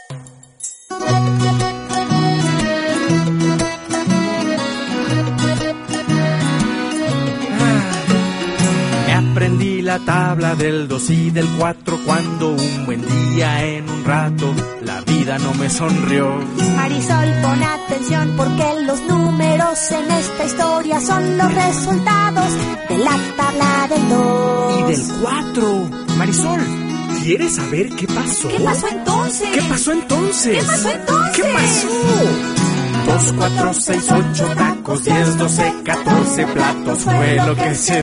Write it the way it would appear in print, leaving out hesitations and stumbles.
Aprendí la tabla del 2 y del 4 cuando un buen día en un rato la vida no me sonrió. Marisol, pon atención porque los números en esta historia son los resultados de la tabla del 2 y del 4. Marisol, ¿quieres saber qué pasó? ¿Qué pasó entonces? ¿Qué pasó entonces? ¿Qué pasó entonces? ¿Qué pasó? 2, 4, 6, 8 tacos, 10, 12, 14 platos fue lo que se